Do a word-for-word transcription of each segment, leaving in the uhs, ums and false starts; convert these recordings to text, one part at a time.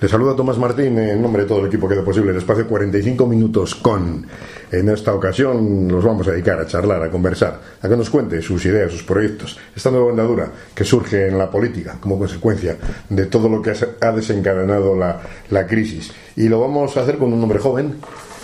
Le saluda Tomás Martín en nombre de todo el equipo que hace posible el espacio cuarenta y cinco minutos con. En esta ocasión nos vamos a dedicar a charlar, a conversar, a que nos cuente sus ideas, sus proyectos, esta nueva andadura que surge en la política como consecuencia de todo lo que ha desencadenado la, la crisis. Y lo vamos a hacer con un hombre joven,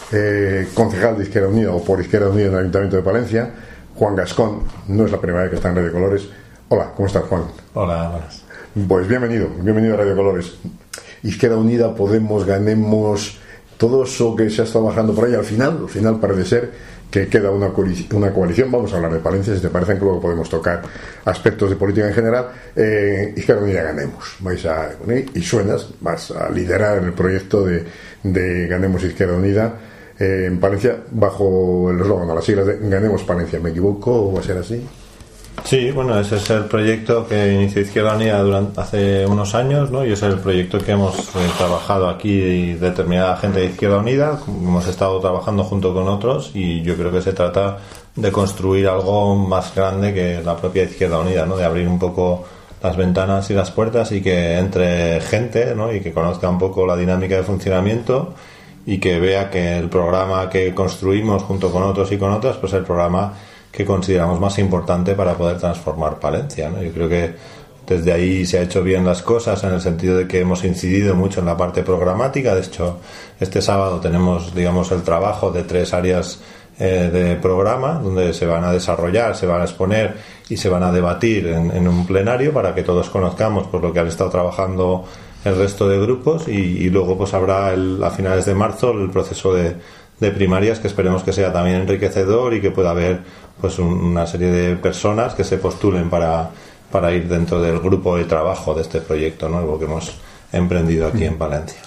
eh, concejal de Izquierda Unida o por Izquierda Unida en el Ayuntamiento de Palencia, Juan Gascón. No es la primera vez que está en Radio Colores. Hola, ¿cómo estás, Juan? Hola, buenas. Pues bienvenido, bienvenido a Radio Colores. Izquierda Unida, Podemos, Ganemos, todo eso que se ha estado bajando por ahí, al final, al final parece ser que queda una coalición, una coalición. Vamos a hablar de Palencia, si te parece, que luego podemos tocar aspectos de política en general. eh, Izquierda Unida, Ganemos, vais a y suenas, vas a liderar el proyecto de, de Ganemos Izquierda Unida eh, en Palencia, bajo el eslogan, a las siglas de Ganemos Palencia. ¿Me equivoco o va a ser así? Sí, bueno, ese es el proyecto que inició Izquierda Unida durante, hace unos años, ¿no? Y ese es el proyecto que hemos eh, trabajado aquí determinada gente de Izquierda Unida. Hemos estado trabajando junto con otros y yo creo que se trata de construir algo más grande que la propia Izquierda Unida, ¿no? De abrir un poco las ventanas y las puertas y que entre gente, ¿no? Y que conozca un poco la dinámica de funcionamiento y que vea que el programa que construimos junto con otros y con otras, pues el programa que consideramos más importante para poder transformar Palencia, ¿no? Yo creo que desde ahí se ha hecho bien las cosas en el sentido de que hemos incidido mucho en la parte programática. De hecho, este sábado tenemos, digamos, el trabajo de tres áreas eh, de programa donde se van a desarrollar, se van a exponer y se van a debatir en, en un plenario para que todos conozcamos por lo que han estado trabajando el resto de grupos y, y luego pues habrá el, a finales de marzo el proceso de, de primarias, que esperemos que sea también enriquecedor y que pueda haber pues un, una serie de personas que se postulen para, para ir dentro del grupo de trabajo de este proyecto nuevo que hemos emprendido aquí en Palencia.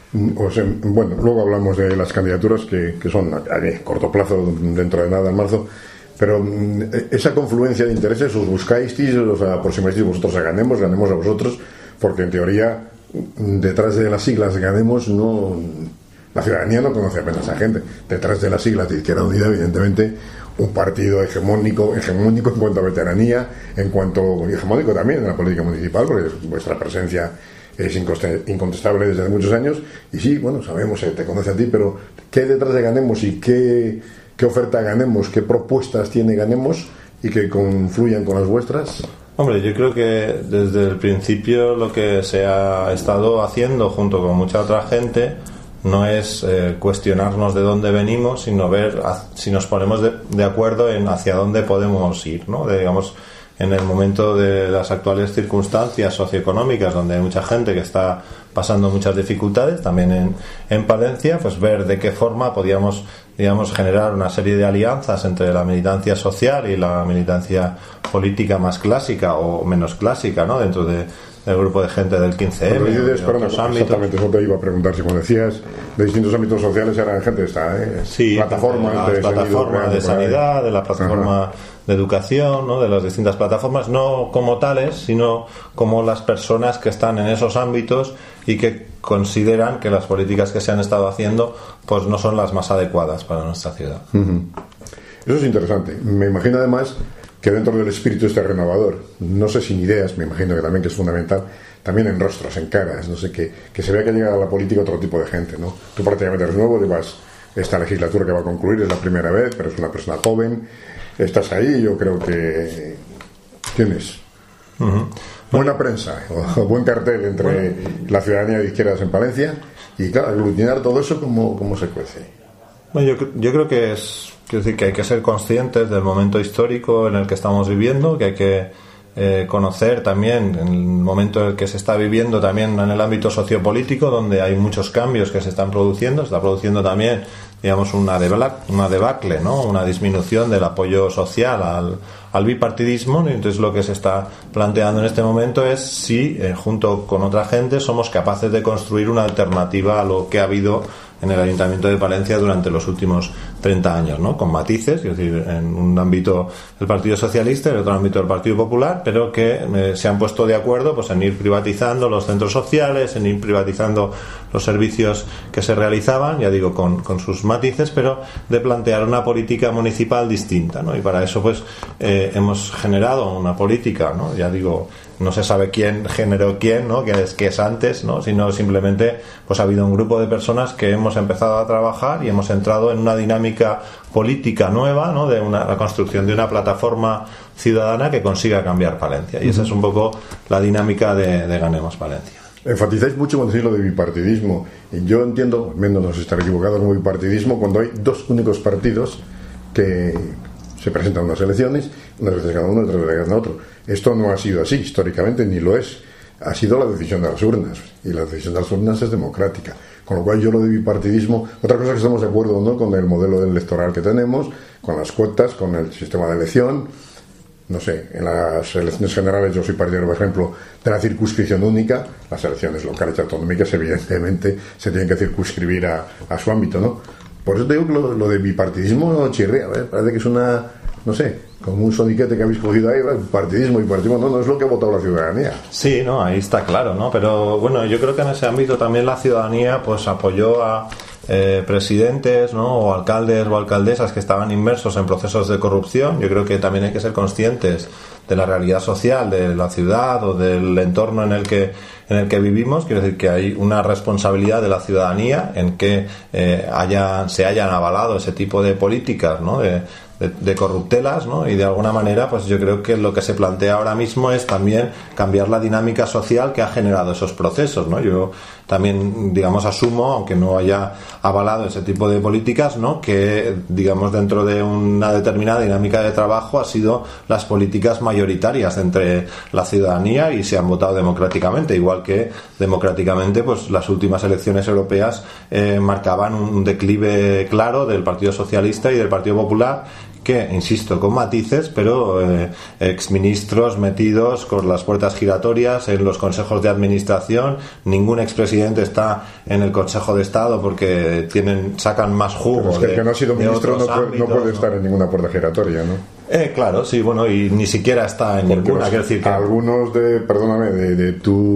O sea, bueno, luego hablamos de las candidaturas que, que son a, a corto plazo, dentro de nada en marzo, pero esa confluencia de intereses os buscáis, os aproximáis vosotros a Ganemos, Ganemos a vosotros, porque en teoría detrás de las siglas Ganemos no, la ciudadanía no conoce apenas a gente. Detrás de las siglas de Izquierda Unida, evidentemente, un partido hegemónico, hegemónico en cuanto a veteranía, en cuanto hegemónico también en la política municipal, porque vuestra presencia es incontestable desde hace muchos años. Y sí, bueno, sabemos, eh, te conoce a ti, pero ¿qué hay detrás de Ganemos y qué, qué oferta Ganemos, qué propuestas tiene Ganemos y que confluyan con las vuestras? Hombre, yo creo que desde el principio lo que se ha estado haciendo junto con mucha otra gente no es eh, cuestionarnos de dónde venimos, sino ver a, si nos ponemos de, de acuerdo en hacia dónde podemos ir, ¿no? De, digamos, en el momento de las actuales circunstancias socioeconómicas, donde hay mucha gente que está pasando muchas dificultades, también en, en Palencia, pues ver de qué forma podíamos, digamos, generar una serie de alianzas entre la militancia social y la militancia política más clásica o menos clásica, ¿no? Dentro de el grupo de gente del quince eme. Pero dices, perdón, exactamente, eso te iba a preguntar, si cuando decías de distintos ámbitos sociales eran gente esta, ¿eh? Sí, plataformas de, de, la plataforma de sanidad, de la plataforma Ajá. de educación, ¿no? De las distintas plataformas, no como tales, sino como las personas que están en esos ámbitos y que consideran que las políticas que se han estado haciendo pues no son las más adecuadas para nuestra ciudad. Uh-huh. Eso es interesante. Me imagino además que dentro del espíritu este renovador, no sé, sin ideas, me imagino que también que es fundamental, también en rostros, en caras, no sé, que, que se vea que llega a la política otro tipo de gente, ¿no? Tú prácticamente eres nuevo, llevas esta legislatura que va a concluir, es la primera vez, pero es una persona joven, estás ahí, yo creo que tienes uh-huh. buena prensa, o, o buen cartel entre bueno. la ciudadanía de izquierdas en Palencia, y claro, aglutinar todo eso, ¿cómo, cómo se cuece? Bueno, yo, yo creo que es Quiero decir que hay que ser conscientes del momento histórico en el que estamos viviendo, que hay que eh, conocer también en el momento en el que se está viviendo también en el ámbito sociopolítico, donde hay muchos cambios que se están produciendo. Se está produciendo también, digamos, una debacle, una debacle, ¿no? Una disminución del apoyo social al, al bipartidismo, ¿no? Entonces lo que se está planteando en este momento es si, eh, junto con otra gente, somos capaces de construir una alternativa a lo que ha habido en el Ayuntamiento de Palencia durante los últimos treinta años, ¿no? Con matices, es decir, en un ámbito del Partido Socialista y en otro ámbito del Partido Popular, pero que eh, se han puesto de acuerdo pues en ir privatizando los centros sociales, en ir privatizando los servicios que se realizaban, ya digo, con, con sus matices, pero de plantear una política municipal distinta, ¿no? Y para eso pues eh, hemos generado una política, ¿no? Ya digo, no se sabe quién generó quién, ¿no? Que es, que es antes, ¿no? Sino simplemente pues ha habido un grupo de personas que hemos empezado a trabajar y hemos entrado en una dinámica política nueva, ¿no? De una, la construcción de una plataforma ciudadana que consiga cambiar Palencia. Y esa es un poco la dinámica de, de Ganemos Palencia. Enfatizáis mucho cuando decís lo de bipartidismo. Y yo entiendo, menos estar equivocado, como bipartidismo cuando hay dos únicos partidos que se presentan unas elecciones, unas veces cada uno, otras veces cada otro. Esto no ha sido así históricamente, ni lo es. Ha sido la decisión de las urnas, y la decisión de las urnas es democrática. Con lo cual yo lo de bipartidismo, otra cosa es que estamos de acuerdo, ¿no?, con el modelo electoral que tenemos, con las cuotas, con el sistema de elección. No sé, en las elecciones generales yo soy partidario, por ejemplo, de la circunscripción única. Las elecciones locales y autonómicas evidentemente se tienen que circunscribir a, a su ámbito, ¿no? Por eso te digo que lo, lo de bipartidismo chirrea, ¿eh? Parece que es una, no sé, como un soniquete que habéis cogido ahí, partidismo y partidismo, no, no es lo que ha votado la ciudadanía. Sí, no, ahí está claro, ¿no? Pero bueno, yo creo que en ese ámbito también la ciudadanía pues apoyó a eh, presidentes, ¿no?, o alcaldes o alcaldesas que estaban inmersos en procesos de corrupción. Yo creo que también hay que ser conscientes de la realidad social de la ciudad o del entorno en el que en el que vivimos. Quiero decir que hay una responsabilidad de la ciudadanía en que eh, haya, se hayan avalado ese tipo de políticas, ¿no?, de, de, de corruptelas, ¿no? Y de alguna manera pues yo creo que lo que se plantea ahora mismo es también cambiar la dinámica social que ha generado esos procesos, ¿no? Yo también, digamos, asumo, aunque no haya avalado ese tipo de políticas, ¿no?, que, digamos, dentro de una determinada dinámica de trabajo ha sido las políticas mayoritarias entre la ciudadanía y se han votado democráticamente, igual que democráticamente pues las últimas elecciones europeas eh, marcaban un declive claro del Partido Socialista y del Partido Popular, que, insisto, con matices, pero eh, exministros metidos con las puertas giratorias en los consejos de administración. Ningún expresidente está en el Consejo de Estado porque tienen sacan más jugo. Pero es que de, el que no ha sido ministro no puede, ámbitos, no puede estar ¿no? en ninguna puerta giratoria, ¿no? Eh, claro, sí, bueno, y ni siquiera está en Porque ninguna. los, Quiero decir que algunos de, perdóname, de, de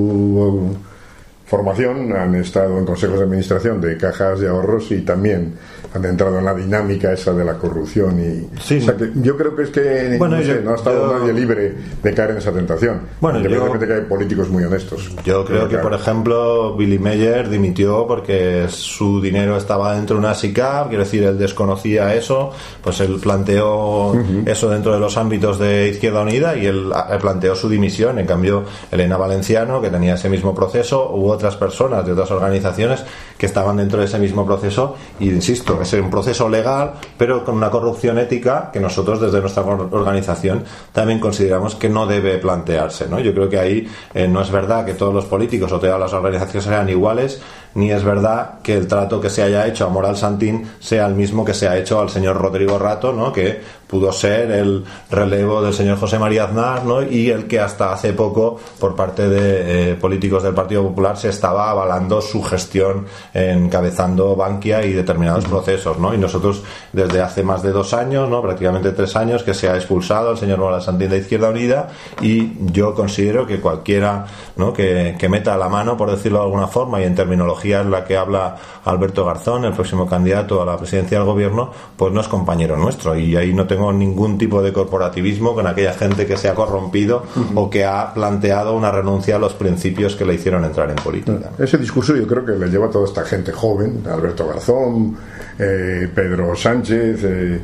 tu formación han estado en consejos de administración de cajas de ahorros y también han entrado en la dinámica esa de la corrupción y sí. O sea que yo creo que es que bueno, no, sé, yo, no ha estado yo, nadie libre de caer en esa tentación, bueno, independientemente yo, que hay políticos muy honestos. Yo creo que, por ejemplo, Billy Meyer dimitió porque su dinero estaba dentro de una SICAP, quiero decir, él desconocía eso, pues él planteó uh-huh. eso dentro de los ámbitos de Izquierda Unida y él planteó su dimisión. En cambio, Elena Valenciano, que tenía ese mismo proceso, u otras personas de otras organizaciones que estaban dentro de ese mismo proceso, y insisto, es un proceso legal, pero con una corrupción ética que nosotros desde nuestra organización también consideramos que no debe plantearse, ¿no? Yo creo que ahí eh, no es verdad que todos los políticos o todas las organizaciones sean iguales, ni es verdad que el trato que se haya hecho a Moral Santín sea el mismo que se ha hecho al señor Rodrigo Rato, ¿no?, que pudo ser el relevo del señor José María Aznar, ¿no?, y el que hasta hace poco por parte de eh, políticos del Partido Popular se estaba avalando su gestión encabezando Bankia y determinados uh-huh. procesos, ¿no? Y nosotros desde hace más de dos años, ¿no?, prácticamente tres años, que se ha expulsado al señor Moral Santín de Izquierda Unida, y yo considero que cualquiera, ¿no?, que, que meta la mano, por decirlo de alguna forma, y en terminología en la que habla Alberto Garzón, el próximo candidato a la presidencia del gobierno, pues no es compañero nuestro, y ahí no tengo ningún tipo de corporativismo con aquella gente que se ha corrompido uh-huh. o que ha planteado una renuncia a los principios que le hicieron entrar en política. Ese discurso yo creo que le lleva a toda esta gente joven, Alberto Garzón, eh, Pedro Sánchez, eh,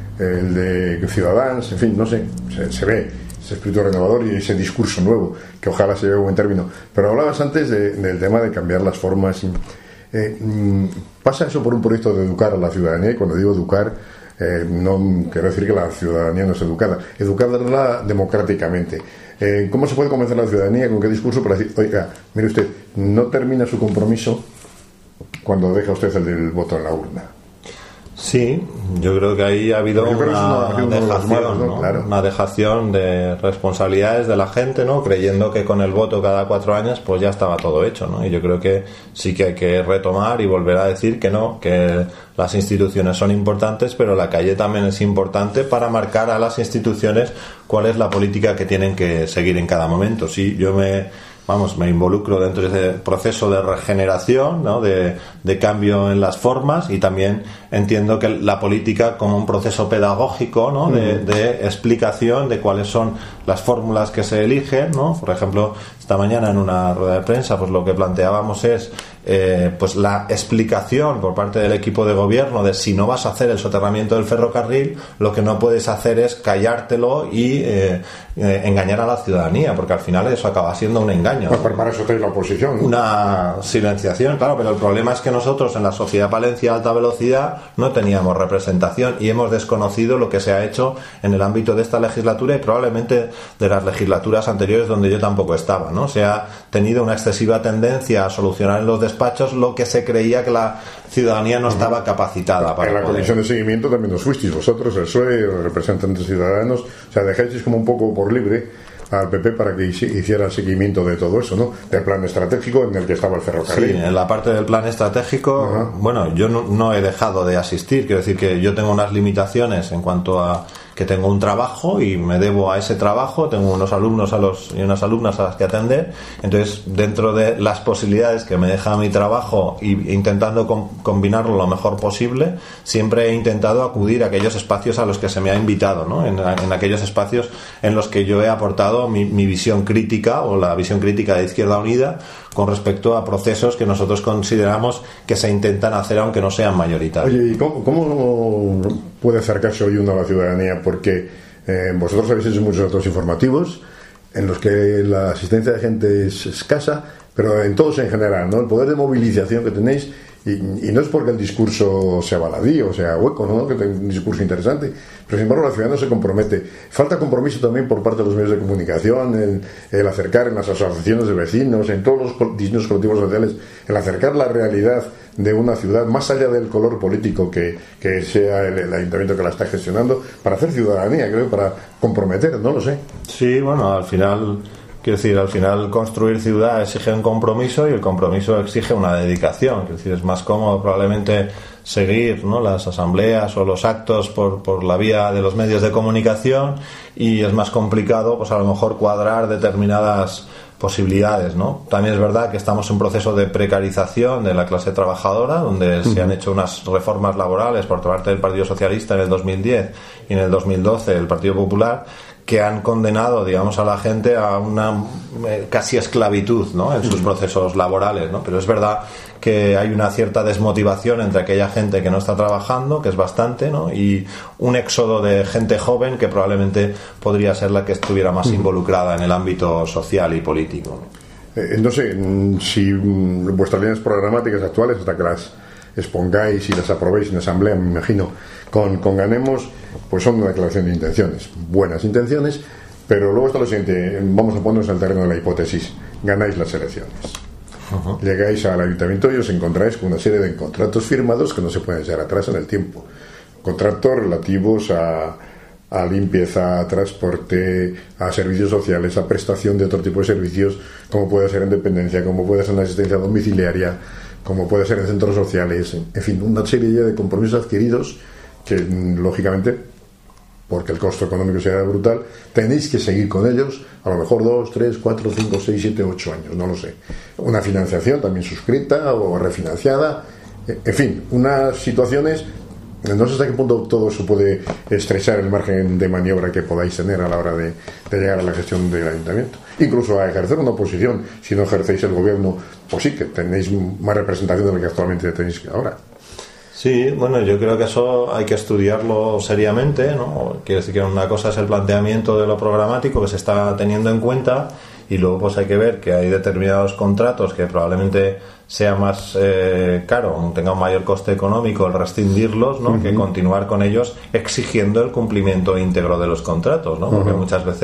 el de Ciudadanos, en fin, no sé, se, se ve ese espíritu renovador y ese discurso nuevo que ojalá se lleve a buen término. Pero hablabas antes de, del tema de cambiar las formas. Eh, pasa eso por un proyecto de educar a la ciudadanía, y cuando digo educar eh, no quiero decir que la ciudadanía no es educada, educarla democráticamente. Eh, ¿Cómo se puede convencer a la ciudadanía, con qué discurso, para decir, oiga, mire usted, no termina su compromiso cuando deja usted el del voto en la urna? Sí, yo creo que ahí ha habido una, una dejación, malos, ¿no? ¿no? Claro. Una dejación de responsabilidades de la gente, ¿no? Creyendo que con el voto cada cuatro años pues ya estaba todo hecho, ¿no? Y yo creo que sí que hay que retomar y volver a decir que no, que las instituciones son importantes, pero la calle también es importante para marcar a las instituciones cuál es la política que tienen que seguir en cada momento. Sí, yo me... Vamos, me involucro dentro de ese proceso de regeneración, ¿no? de, de cambio en las formas, y también entiendo que la política como un proceso pedagógico, ¿no? de, de explicación de cuáles son las fórmulas que se eligen, ¿no? Por ejemplo, esta mañana en una rueda de prensa pues lo que planteábamos es eh, pues la explicación por parte del equipo de gobierno de si no vas a hacer el soterramiento del ferrocarril, lo que no puedes hacer es callártelo y eh, eh, engañar a la ciudadanía, porque al final eso acaba siendo un engaño. Pues para eso tenéis la oposición, ¿no? Una silenciación, claro, pero el problema es que nosotros en la Sociedad Palencia Alta Velocidad no teníamos representación y hemos desconocido lo que se ha hecho en el ámbito de esta legislatura y probablemente de las legislaturas anteriores donde yo tampoco estaba, ¿no? Se ha tenido una excesiva tendencia a solucionar en los despachos lo que se creía que la ciudadanía no estaba capacitada para en la poder. Comisión de Seguimiento también os fuisteis vosotros, el P S O E, los representantes ciudadanos, o sea, dejáis como un poco por libre al P P para que hiciera seguimiento de todo eso, ¿no? Del plan estratégico en el que estaba el ferrocarril. Sí, en la parte del plan estratégico, ajá, bueno, yo no, no he dejado de asistir, quiero decir que yo tengo unas limitaciones en cuanto a que tengo un trabajo y me debo a ese trabajo, tengo unos alumnos a los y unas alumnas a las que atender, entonces dentro de las posibilidades que me deja mi trabajo y intentando com- combinarlo lo mejor posible, siempre he intentado acudir a aquellos espacios a los que se me ha invitado, ¿no? En, en aquellos espacios en los que yo he aportado mi, mi visión crítica o la visión crítica de Izquierda Unida con respecto a procesos que nosotros consideramos que se intentan hacer aunque no sean mayoritarios. Oye, ¿y cómo, cómo puede acercarse hoy uno a la ciudadanía? Porque eh, vosotros habéis hecho muchos datos informativos en los que la asistencia de gente es escasa, pero en todos en general, ¿no? El poder de movilización que tenéis, y, y no es porque el discurso sea baladí o sea hueco, ¿no? Que tenga un discurso interesante, pero sin embargo la ciudad no se compromete. Falta compromiso también por parte de los medios de comunicación, el, el acercar en las asociaciones de vecinos, en todos los distintos colectivos sociales, el acercar la realidad de una ciudad más allá del color político que, que sea el, el ayuntamiento que la está gestionando, para hacer ciudadanía, creo, para comprometer, no lo sé. Sí, bueno, al final, quiero decir, al final construir ciudad exige un compromiso y el compromiso exige una dedicación. Quiero decir, es más cómodo probablemente seguir, ¿no?, las asambleas o los actos por, por la vía de los medios de comunicación, y es más complicado, pues a lo mejor cuadrar determinadas posibilidades, ¿no? También es verdad que estamos en un proceso de precarización de la clase trabajadora, donde uh-huh. se han hecho unas reformas laborales por parte del Partido Socialista en el dos mil diez y en el dos mil doce el Partido Popular, que han condenado, digamos, a la gente a una eh, casi esclavitud, ¿no?, en sus procesos laborales, ¿no? Pero es verdad que hay una cierta desmotivación entre aquella gente que no está trabajando, que es bastante, ¿no?, y un éxodo de gente joven que probablemente podría ser la que estuviera más involucrada en el ámbito social y político, ¿no? Eh, no sé si vuestras líneas programáticas actuales, hasta que las expongáis y las aprobéis en asamblea, me imagino, con, con Ganemos, pues son una declaración de intenciones, buenas intenciones, pero luego está lo siguiente, vamos a ponernos en el terreno de la hipótesis: ganáis las elecciones, uh-huh. llegáis al ayuntamiento y os encontráis con una serie de contratos firmados que no se pueden echar atrás en el tiempo, contratos relativos a, a limpieza, a transporte, a servicios sociales, a prestación de otro tipo de servicios, como puede ser en dependencia, como puede ser en la asistencia domiciliaria, como puede ser en centros sociales, en fin, una serie de compromisos adquiridos que, lógicamente, porque el costo económico será brutal, tenéis que seguir con ellos, a lo mejor dos, tres, cuatro, cinco, seis, siete, ocho años, no lo sé. Una financiación también suscrita o refinanciada, en fin, unas situaciones. No sé hasta qué punto todo eso puede estrechar el margen de maniobra que podáis tener a la hora de, de llegar a la gestión del ayuntamiento. Incluso a ejercer una oposición, si no ejercéis el gobierno, pues sí, que tenéis más representación de lo que actualmente tenéis ahora. Sí, bueno, yo creo que eso hay que estudiarlo seriamente, ¿no? Quiero decir que una cosa es el planteamiento de lo programático que se está teniendo en cuenta, y luego pues hay que ver que hay determinados contratos que probablemente sea más eh, caro, tenga un mayor coste económico el rescindirlos, ¿no? Uh-huh. que continuar con ellos exigiendo el cumplimiento íntegro de los contratos, ¿no? Porque uh-huh. muchas veces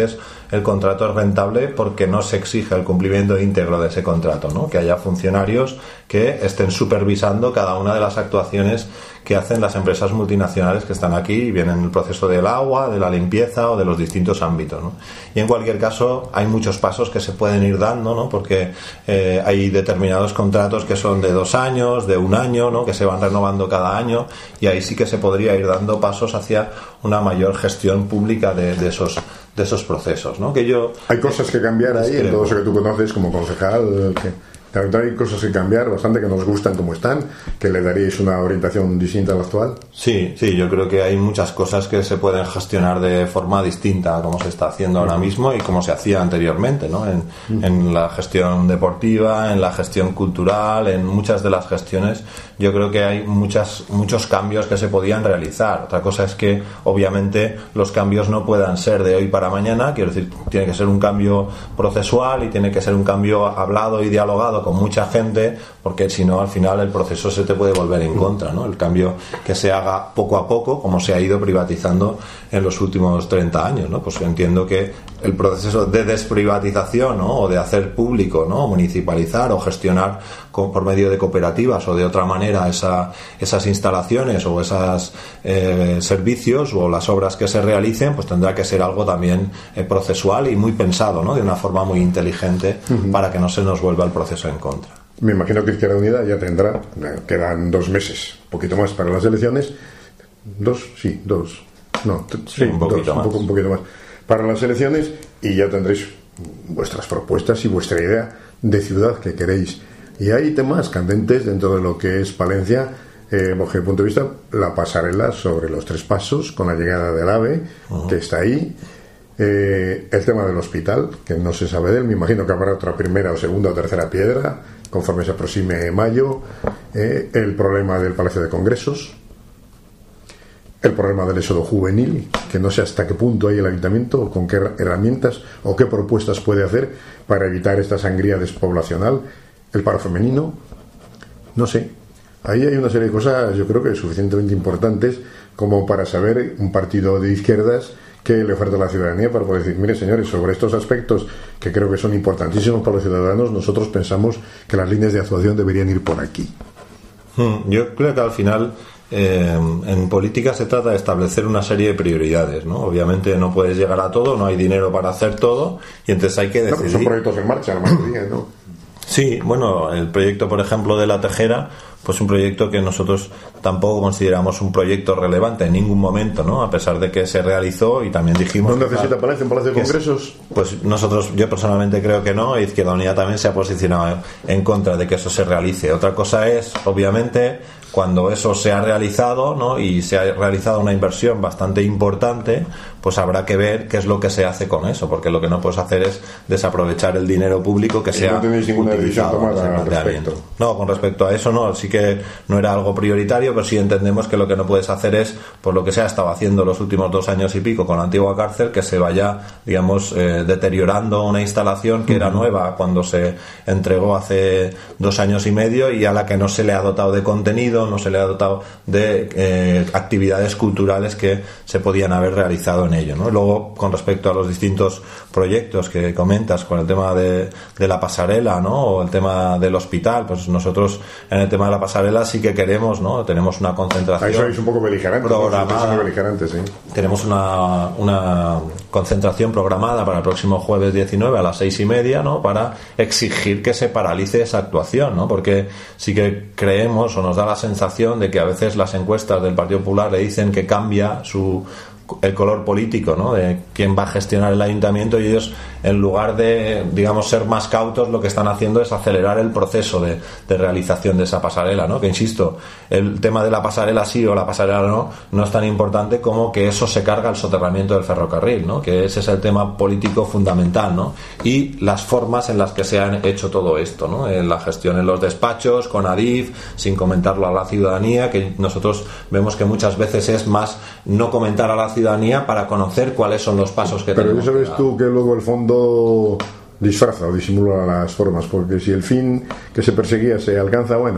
el contrato es rentable porque no se exige el cumplimiento íntegro de ese contrato, ¿no? Que haya funcionarios que estén supervisando cada una de las actuaciones que hacen las empresas multinacionales que están aquí y vienen en el proceso del agua, de la limpieza o de los distintos ámbitos, ¿no? Y en cualquier caso hay muchos pasos que se pueden ir dando, ¿no? Porque eh, hay determinados contratos que son de dos años, de un año, ¿no? Que se van renovando cada año, y ahí sí que se podría ir dando pasos hacia una mayor gestión pública de, de esos de esos procesos, ¿no? Que yo hay cosas que cambiar ahí en todo eso que tú conoces como concejal, que también hay cosas que cambiar bastante, que nos gustan como están, que le daríais una orientación distinta a la actual. Sí, sí, yo creo que hay muchas cosas que se pueden gestionar de forma distinta a como se está haciendo ahora mismo y como se hacía anteriormente, ¿no? En, uh-huh. en la gestión deportiva, en la gestión cultural, en muchas de las gestiones, yo creo que hay muchas, muchos cambios que se podían realizar. Otra cosa es que, obviamente, los cambios no puedan ser de hoy para mañana, quiero decir, tiene que ser un cambio procesual y tiene que ser un cambio hablado y dialogado con mucha gente, porque si no al final el proceso se te puede volver en contra, ¿no? El cambio que se haga poco a poco, como se ha ido privatizando en los últimos treinta años, ¿no? Pues entiendo que el proceso de desprivatización, ¿no? O de hacer público, ¿no? Municipalizar o gestionar con, por medio de cooperativas o de otra manera esa, esas instalaciones o esos eh, servicios o las obras que se realicen, pues tendrá que ser algo también eh, procesual y muy pensado, ¿no? De una forma muy inteligente, uh-huh. para que no se nos vuelva el proceso en contra. Me imagino que Izquierda Unida ya tendrá, quedan dos meses, un poquito más para las elecciones, dos, sí, dos, no, t- sí, sí, un poquito dos, más. Un, poco, un poquito más para las elecciones, y ya tendréis vuestras propuestas y vuestra idea de ciudad que queréis. Y hay temas candentes dentro de lo que es Palencia, eh, bajo mi punto de vista, la pasarela sobre los tres pasos con la llegada del AVE, uh-huh. que está ahí. Eh, el tema del hospital, que no se sabe de él, me imagino que habrá otra primera o segunda o tercera piedra conforme se aproxime mayo. Eh, el problema del Palacio de Congresos, el problema del éxodo juvenil, que no sé hasta qué punto hay el ayuntamiento o con qué herramientas o qué propuestas puede hacer para evitar esta sangría despoblacional, el paro femenino, no sé. Ahí hay una serie de cosas, yo creo que suficientemente importantes como para saber un partido de izquierdas que le oferta a la ciudadanía para poder decir, mire señores, sobre estos aspectos que creo que son importantísimos para los ciudadanos, nosotros pensamos que las líneas de actuación deberían ir por aquí. Yo creo que al final eh, en política se trata de establecer una serie de prioridades, ¿no? Obviamente no puedes llegar a todo, no hay dinero para hacer todo, y entonces hay que decidir. No, son proyectos en marcha, la mayoría, ¿no? Sí, bueno, el proyecto, por ejemplo, de La Tejera, pues un proyecto que nosotros tampoco consideramos un proyecto relevante en ningún momento, ¿no? A pesar de que se realizó y también dijimos... ¿No necesita Palacio en Palacio de Congresos? Pues nosotros, yo personalmente creo que no, Izquierda Unida también se ha posicionado en contra de que eso se realice. Otra cosa es, obviamente, cuando eso se ha realizado, ¿no? Y se ha realizado una inversión bastante importante, pues habrá que ver qué es lo que se hace con eso, porque lo que no puedes hacer es desaprovechar el dinero público que y se ha no tenéis ninguna decisión tomada al respecto. No, con respecto a eso no, sí que no era algo prioritario, pero sí entendemos que lo que no puedes hacer es, por lo que se ha estado haciendo los últimos dos años y pico con la antigua cárcel, que se vaya, digamos, eh, deteriorando una instalación que era nueva cuando se entregó hace dos años y medio y a la que no se le ha dotado de contenido, no se le ha dotado de eh, actividades culturales que se podían haber realizado en ello, ¿no? Luego, con respecto a los distintos proyectos que comentas, con el tema de, de la pasarela, ¿no? O el tema del hospital, pues nosotros en el tema de la pasarela sí que queremos, ¿no? Tenemos una concentración. Ahí sois un poco beligerantes, programada. ¿no? Beligerantes, ¿sí? Tenemos una, una concentración programada para el próximo jueves diecinueve a las seis y media, ¿no? Para exigir que se paralice esa actuación, ¿no? Porque sí que creemos o nos da la sensación de que a veces las encuestas del Partido Popular le dicen que cambia su el color político, ¿no? De quién va a gestionar el ayuntamiento, y ellos, en lugar de, digamos, ser más cautos, lo que están haciendo es acelerar el proceso de, de realización de esa pasarela, ¿no? Que, insisto, el tema de la pasarela sí o la pasarela no no es tan importante como que eso se carga el soterramiento del ferrocarril, ¿no? Que ese es el tema político fundamental, ¿no? Y las formas en las que se han hecho todo esto, ¿no? En la gestión en los despachos, con Adif, sin comentarlo a la ciudadanía, que nosotros vemos que muchas veces es más no comentar a la ciudadanía ciudadanía para conocer cuáles son los pasos que pero tenemos. Pero eso ves tú que luego el fondo disfraza o disimula las formas, porque si el fin que se perseguía se alcanza, bueno,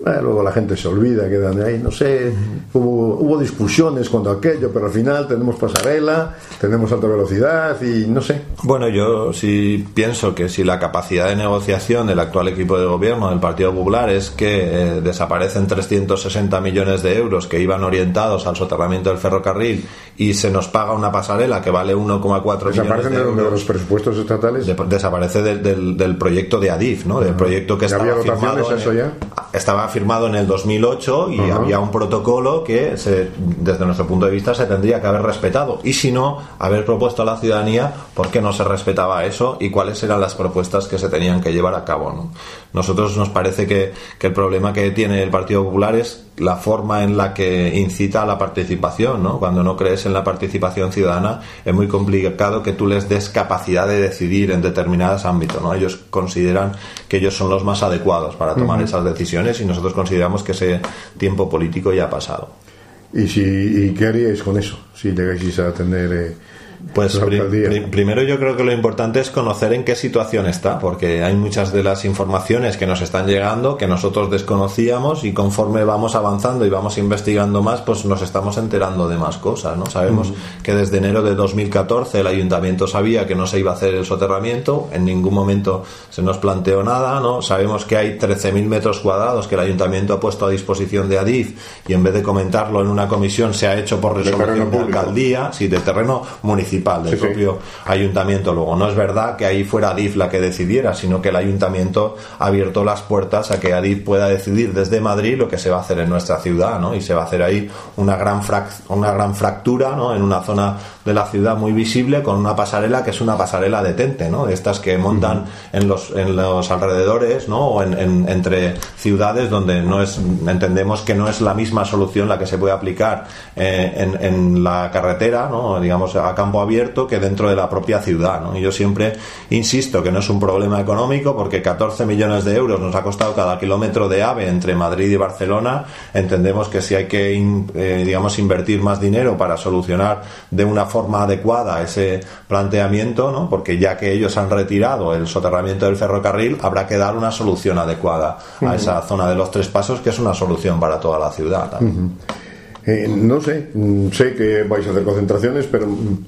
Eh, luego la gente se olvida, quedan ahí, no sé, hubo, hubo discusiones cuando aquello, pero al final tenemos pasarela, tenemos alta velocidad y no sé. Bueno, yo sí pienso que si la capacidad de negociación del actual equipo de gobierno del Partido Popular es que eh, desaparecen trescientos sesenta millones de euros que iban orientados al soterramiento del ferrocarril y se nos paga una pasarela que vale uno coma cuatro millones de euros, de los presupuestos estatales, de, desaparece del, del, del proyecto de Adif, ¿no? Del proyecto que estaba firmado en, eso ya? estaba firmado en el dos mil ocho y uh-huh. había un protocolo que se, desde nuestro punto de vista se tendría que haber respetado, y si no, haber propuesto a la ciudadanía por qué no se respetaba eso y cuáles eran las propuestas que se tenían que llevar a cabo, ¿no? Nosotros nos parece que, que el problema que tiene el Partido Popular es la forma en la que incita a la participación, ¿no? Cuando no crees en la participación ciudadana es muy complicado que tú les des capacidad de decidir en determinados ámbitos, ¿no? Ellos consideran que ellos son los más adecuados para tomar uh-huh. esas decisiones, y nosotros consideramos que ese tiempo político ya ha pasado. ¿Y, si, y qué haríais con eso si llegáis a tener... Eh... Pues pri- pri- primero yo creo que lo importante es conocer en qué situación está, porque hay muchas de las informaciones que nos están llegando que nosotros desconocíamos, y conforme vamos avanzando y vamos investigando más, pues nos estamos enterando de más cosas, ¿no? Sabemos uh-huh. que desde enero de dos mil catorce el ayuntamiento sabía que no se iba a hacer el soterramiento, en ningún momento se nos planteó nada, ¿no? Sabemos que hay trece mil metros cuadrados que el ayuntamiento ha puesto a disposición de Adif, y en vez de comentarlo en una comisión se ha hecho por resolución de, de alcaldía, sí, de terreno municipal del sí, propio sí. ayuntamiento. Luego, no es verdad que ahí fuera Adif la que decidiera, sino que el ayuntamiento ha abierto las puertas a que Adif pueda decidir desde Madrid lo que se va a hacer en nuestra ciudad, ¿no? Y se va a hacer ahí una gran frac- una gran fractura, ¿no? En una zona de la ciudad muy visible, con una pasarela que es una pasarela detente, ¿no? De estas que montan uh-huh. en los en los alrededores, ¿no? O en, en, entre ciudades donde no es, entendemos que no es la misma solución la que se puede aplicar eh, en, en la carretera, ¿no? Digamos a campo abierto, que dentro de la propia ciudad, ¿no? Y yo siempre insisto que no es un problema económico, porque catorce millones de euros nos ha costado cada kilómetro de AVE entre Madrid y Barcelona. Entendemos que si hay que eh, digamos invertir más dinero para solucionar de una forma adecuada ese planteamiento, ¿no? Porque ya que ellos han retirado el soterramiento del ferrocarril, habrá que dar una solución adecuada uh-huh. a esa zona de los Tres Pasos, que es una solución para toda la ciudad también. Uh-huh. eh, no sé, sé que vais a hacer concentraciones, pero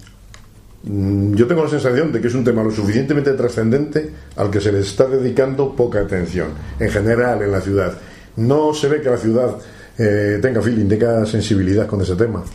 yo tengo la sensación de que es un tema lo suficientemente trascendente al que se le está dedicando poca atención en general en la ciudad. No se ve que la ciudad eh, tenga feeling, tenga sensibilidad con ese tema.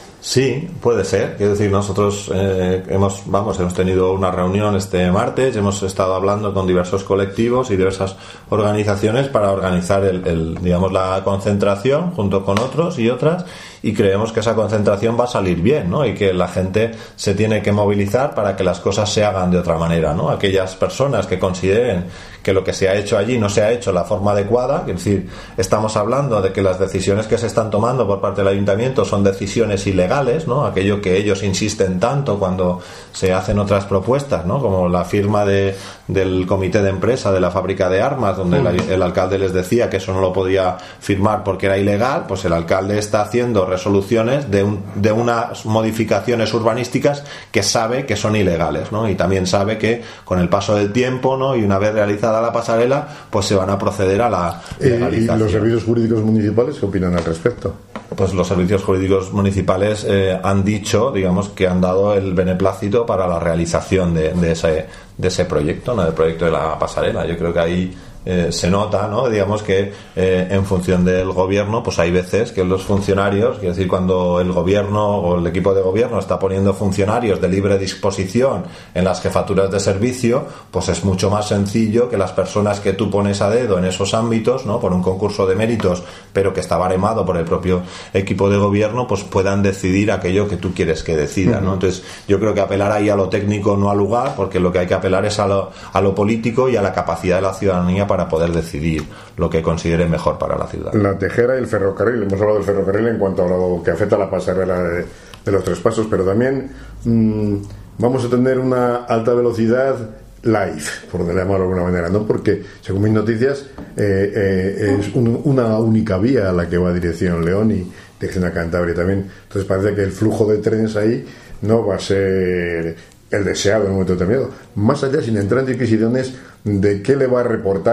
Sí, puede ser. Quiero decir, nosotros eh, hemos, vamos, hemos tenido una reunión este martes, hemos estado hablando con diversos colectivos y diversas organizaciones para organizar el, el, digamos, la concentración junto con otros y otras, y creemos que esa concentración va a salir bien, ¿no? Y que la gente se tiene que movilizar para que las cosas se hagan de otra manera, ¿no? Aquellas personas que consideren que lo que se ha hecho allí no se ha hecho de la forma adecuada, es decir, estamos hablando de que las decisiones que se están tomando por parte del ayuntamiento son decisiones ilegales, ¿no? Aquello que ellos insisten tanto cuando se hacen otras propuestas, ¿no? Como la firma de, del comité de empresa de la fábrica de armas, donde el, el alcalde les decía que eso no lo podía firmar porque era ilegal. Pues el alcalde está haciendo resoluciones de, un, de unas modificaciones urbanísticas que sabe que son ilegales, ¿no? Y también sabe que con el paso del tiempo, ¿no? Y una vez realizada la pasarela, pues se van a proceder a la legalización. ¿Y los servicios jurídicos municipales qué opinan al respecto? Pues los servicios jurídicos municipales eh, han dicho, digamos, que han dado el beneplácito para la realización de, de ese de ese proyecto, ¿no? Del proyecto de la pasarela. Yo creo que ahí Eh, se nota, ¿no? Digamos que eh, en función del gobierno, pues hay veces que los funcionarios, quiero decir, cuando el gobierno o el equipo de gobierno está poniendo funcionarios de libre disposición en las jefaturas de servicio, pues es mucho más sencillo que las personas que tú pones a dedo en esos ámbitos, ¿no? Por un concurso de méritos, pero que está baremado por el propio equipo de gobierno, pues puedan decidir aquello que tú quieres que decidan, ¿no? Entonces yo creo que apelar ahí a lo técnico no ha lugar, porque lo que hay que apelar es a lo, a lo político y a la capacidad de la ciudadanía para poder decidir lo que considere mejor para la ciudad. La Tejera y el ferrocarril, hemos hablado del ferrocarril en cuanto a lo que afecta a la pasarela de, de los Tres Pasos, pero también mmm, vamos a tener una alta velocidad live, por llamarlo de alguna manera, ¿no? Porque según mis noticias eh, eh, es un, una única vía a la que va dirección León y dirección a Cantabria también. Entonces parece que el flujo de trenes ahí no va a ser el deseado en un momento determinado. Más allá, sin entrar en disquisiciones de qué le va a reportar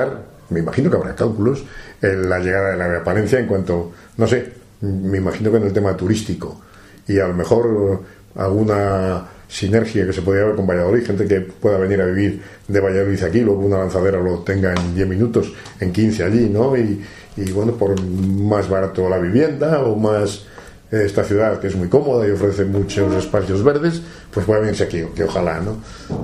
me imagino que habrá cálculos en la llegada de la AVE a Palencia en cuanto, no sé, me imagino que en el tema turístico y a lo mejor alguna sinergia que se podría ver con Valladolid, gente que pueda venir a vivir de Valladolid aquí, luego una lanzadera lo tenga en diez minutos, en quince allí, ¿no? Y, y bueno, por más barato la vivienda o más eh, esta ciudad que es muy cómoda y ofrece muchos espacios verdes, pues pueda venirse aquí, que ojalá, ¿no?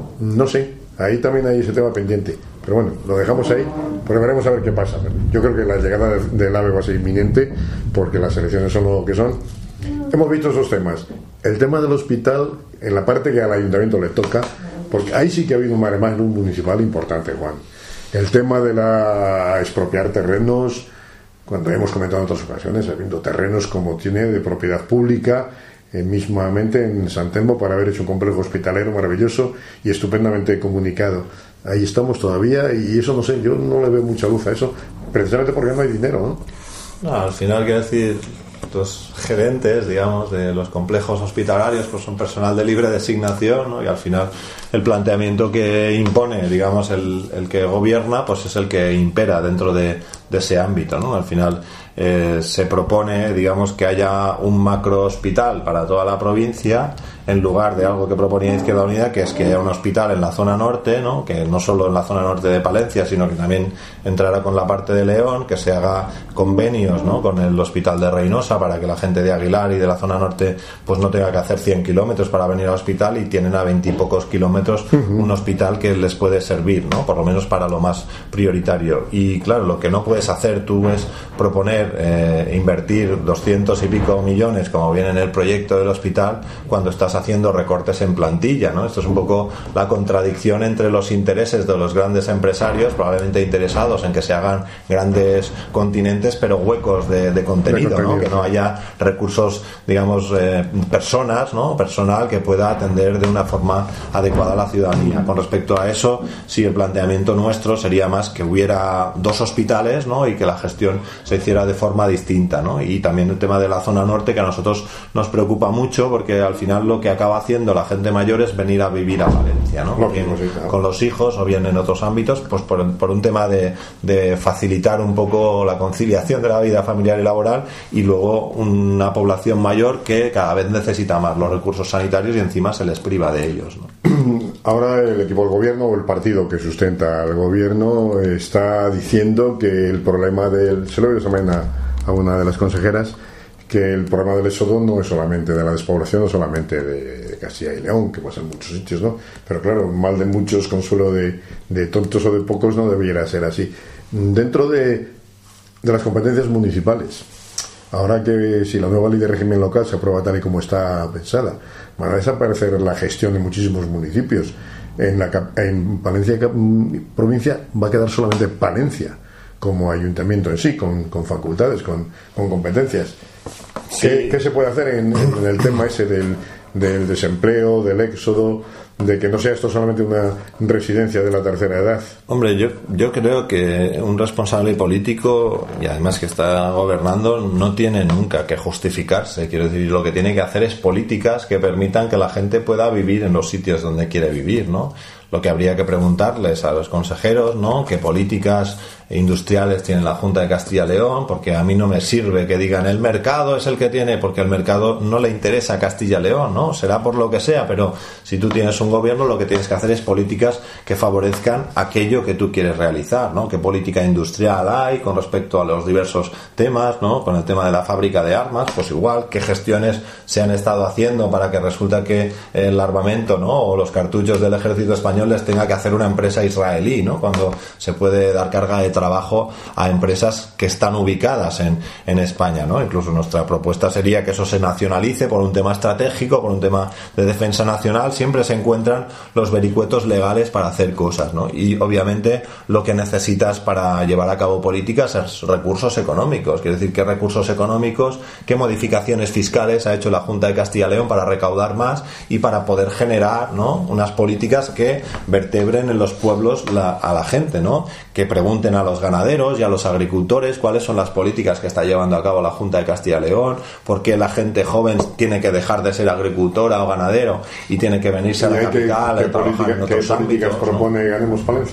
No sé, ahí también hay ese tema pendiente, pero bueno, lo dejamos ahí, porque veremos a ver qué pasa. Yo creo que la llegada del AVE va a ser inminente, porque las elecciones son lo que son. Hemos visto esos temas. El tema del hospital, en la parte que al ayuntamiento le toca, porque ahí sí que ha habido un mare magnum municipal importante, Juan. El tema de la expropiar terrenos, cuando hemos comentado en otras ocasiones, habiendo terrenos como tiene de propiedad pública, eh, mismamente en San Telmo, para haber hecho un complejo hospitalero maravilloso y estupendamente comunicado. Ahí estamos todavía y eso no sé, yo no le veo mucha luz a eso, precisamente porque no hay dinero, ¿no? No, al final quiero decir, los gerentes, digamos, de los complejos hospitalarios pues son personal de libre designación, ¿no? Y al final el planteamiento que impone, digamos, el, el que gobierna, pues es el que impera dentro de, de ese ámbito, ¿no? Al final eh, se propone, digamos, que haya un macro hospital para toda la provincia, en lugar de algo que proponía Izquierda Unida, que es que haya un hospital en la zona norte, ¿no? Que no solo en la zona norte de Palencia, sino que también entrará con la parte de León, que se haga convenios, ¿no? Con el hospital de Reynosa, para que la gente de Aguilar y de la zona norte pues no tenga que hacer cien kilómetros para venir al hospital, y tienen a veintipocos kilómetros uh-huh. un hospital que les puede servir, ¿no? Por lo menos para lo más prioritario. Y claro, lo que no puedes hacer tú es proponer eh, invertir doscientos y pico millones, como viene en el proyecto del hospital, cuando estás haciendo recortes en plantilla, ¿no? Esto es un poco la contradicción entre los intereses de los grandes empresarios, probablemente interesados en que se hagan grandes continentes, pero huecos de, de contenido, de contenido, ¿no? Que no haya recursos, digamos, eh, personas, ¿no? Personal que pueda atender de una forma adecuada a la ciudadanía. Con respecto a eso, sí, el planteamiento nuestro sería más que hubiera dos hospitales, ¿no? Y que la gestión se hiciera de forma distinta, ¿no? Y también el tema de la zona norte, que a nosotros nos preocupa mucho, porque al final lo que acaba haciendo la gente mayor es venir a vivir a Valencia, ¿no? No, bien sí, claro. Con los hijos o bien en otros ámbitos, pues por, por un tema de, de facilitar un poco la conciliación de la vida familiar y laboral, y luego una población mayor que cada vez necesita más los recursos sanitarios y encima se les priva de ellos, ¿no? Ahora el equipo del gobierno o el partido que sustenta al gobierno está diciendo que el problema del... Se lo he oído también a, a una de las consejeras, que el problema del éxodo no es solamente de la despoblación, no solamente de Castilla y León, que pasa en muchos sitios, ¿no? Pero claro, mal de muchos, consuelo de, de tontos o de pocos, no debiera ser así. Dentro de, de las competencias municipales, ahora que si la nueva ley de régimen local se aprueba tal y como está pensada, van a desaparecer la gestión de muchísimos municipios. En, la, en Palencia provincia va a quedar solamente Palencia como ayuntamiento en sí, con, con facultades, con, con competencias. Sí. ¿Qué, ¿Qué se puede hacer en, en el tema ese del, del desempleo, del éxodo, de que no sea esto solamente una residencia de la tercera edad? Hombre, yo, yo creo que un responsable político, y además que está gobernando, no tiene nunca que justificarse. Quiero decir, lo que tiene que hacer es políticas que permitan que la gente pueda vivir en los sitios donde quiere vivir, ¿no? Lo que habría que preguntarles a los consejeros, ¿no? ¿Qué políticas industriales tiene la Junta de Castilla y León? Porque a mí no me sirve que digan el mercado es el que tiene, porque el mercado no le interesa a Castilla y León, ¿no? Será por lo que sea, pero si tú tienes un gobierno, lo que tienes que hacer es políticas que favorezcan aquello que tú quieres realizar, ¿no? ¿Qué política industrial hay con respecto a los diversos temas, ¿no? Con el tema de la fábrica de armas, pues igual, ¿qué gestiones se han estado haciendo para que resulta que el armamento, ¿no? O los cartuchos del ejército español les tenga que hacer una empresa israelí, ¿no? Cuando se puede dar carga de trabajo a empresas que están ubicadas en, en España, ¿no? Incluso nuestra propuesta sería que eso se nacionalice por un tema estratégico, por un tema de defensa nacional. Siempre se encuentran los vericuetos legales para hacer cosas, ¿no? Y obviamente lo que necesitas para llevar a cabo políticas es recursos económicos. Quiere decir, ¿qué recursos económicos, qué modificaciones fiscales ha hecho la Junta de Castilla y León para recaudar más y para poder generar, ¿no? Unas políticas que vertebren en los pueblos la, a la gente, ¿no? Que pregunten a los ganaderos y a los agricultores cuáles son las políticas que está llevando a cabo la Junta de Castilla y León, por qué la gente joven tiene que dejar de ser agricultora o ganadero y tiene que venirse a la capital a trabajar en otros ámbitos, ¿qué políticas propone, ¿no? Ganemos Palencia?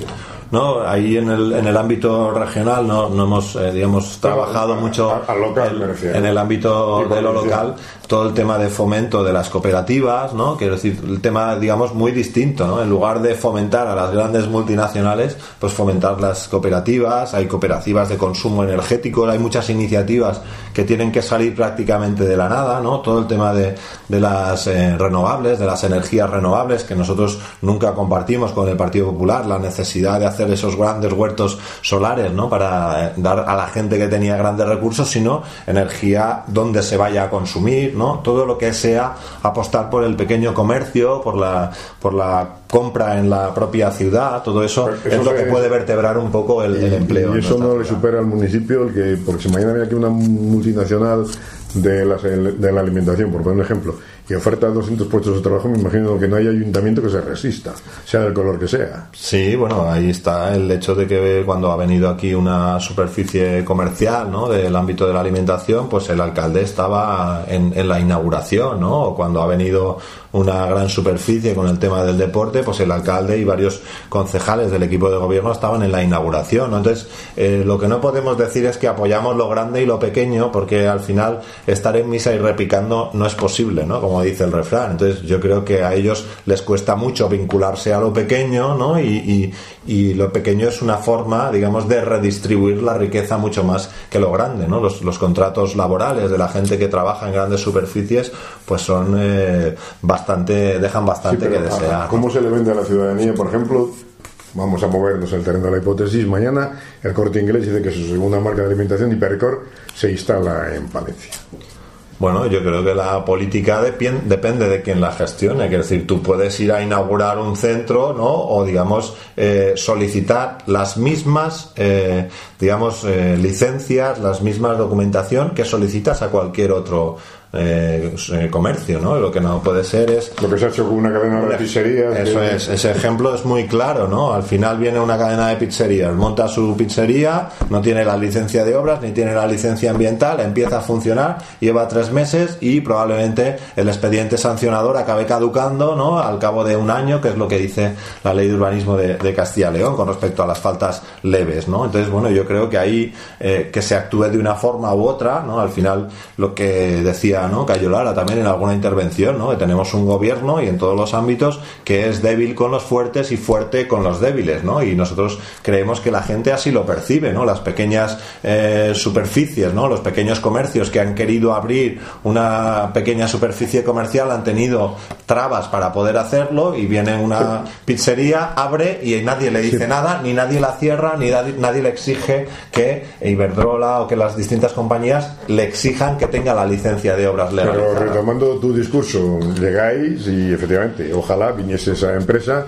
¿no? Ahí en el, en el ámbito regional no, no hemos, eh, digamos, trabajado a, mucho a, a local, el, en el ámbito de lo local, todo el tema de fomento de las cooperativas, ¿no? Quiero decir, el tema, digamos, muy distinto, ¿no? En lugar de fomentar a las grandes multinacionales, pues fomentar las cooperativas. Hay cooperativas de consumo energético, hay muchas iniciativas que tienen que salir prácticamente de la nada, ¿no? Todo el tema de, de las eh, renovables, de las energías renovables, que nosotros nunca compartimos con el Partido Popular, la necesidad de hacer esos grandes huertos solares, ¿no? Para dar a la gente que tenía grandes recursos, sino energía donde se vaya a consumir, ¿no? Todo lo que sea apostar por el pequeño comercio, por la por la compra en la propia ciudad, todo eso, eso es lo que puede vertebrar un poco el, y, el empleo. Y eso no le supera al municipio, el que, porque si mañana viene aquí una multinacional de, las, de la alimentación, por poner un ejemplo, y oferta doscientos puestos de trabajo, me imagino que no hay ayuntamiento que se resista, sea del color que sea. Sí, bueno, ahí está el hecho de que cuando ha venido aquí una superficie comercial, ¿no? Del ámbito de la alimentación, pues el alcalde estaba en, en la inauguración, ¿no? O cuando ha venido una gran superficie con el tema del deporte, pues el alcalde y varios concejales del equipo de gobierno estaban en la inauguración, ¿no? Entonces, eh, lo que no podemos decir es que apoyamos lo grande y lo pequeño, porque al final estar en misa y repicando no es posible, ¿no? Como dice el refrán. Entonces, yo creo que a ellos les cuesta mucho vincularse a lo pequeño, ¿no? Y, y, y lo pequeño es una forma, digamos, de redistribuir la riqueza mucho más que lo grande, ¿no? Los, los contratos laborales de la gente que trabaja en grandes superficies, pues son eh, bastante, dejan bastante sí, que desear. ¿Cómo se le vende a la ciudadanía, por ejemplo? Vamos a movernos en el terreno de la hipótesis. Mañana el Corte Inglés dice que su segunda marca de alimentación, Hipercor, se instala en Palencia. Bueno, yo creo que la política depend, depende de quien la gestione. Quiero decir, tú puedes ir a inaugurar un centro, ¿no? O, digamos, eh, solicitar las mismas, eh, digamos, eh, licencias, las mismas documentación que solicitas a cualquier otro Eh, comercio, ¿no? Lo que no puede ser es lo que se ha hecho con una cadena de pizzerías. Eso que... es, ese ejemplo es muy claro, ¿no? Al final viene una cadena de pizzerías, monta su pizzería, no tiene la licencia de obras ni tiene la licencia ambiental, empieza a funcionar, lleva tres meses y probablemente el expediente sancionador acabe caducando, ¿no? Al cabo de un año, que es lo que dice la ley de urbanismo de, de Castilla y León con respecto a las faltas leves, ¿no? Entonces, bueno, yo creo que ahí eh, que se actúe de una forma u otra, ¿no? Al final, lo que decía, ¿no? Cayo Lara también en alguna intervención, ¿no? Que tenemos un gobierno y en todos los ámbitos que es débil con los fuertes y fuerte con los débiles, ¿no? Y nosotros creemos que la gente así lo percibe, ¿no? Las pequeñas eh, superficies, ¿no? Los pequeños comercios que han querido abrir una pequeña superficie comercial han tenido trabas para poder hacerlo y viene una pizzería, abre y nadie le dice sí. nada, ni nadie la cierra, ni nadie, nadie le exige que Iberdrola o que las distintas compañías le exijan que tenga la licencia de obras legalizadas. Pero retomando tu discurso, llegáis y efectivamente, ojalá viniese esa empresa,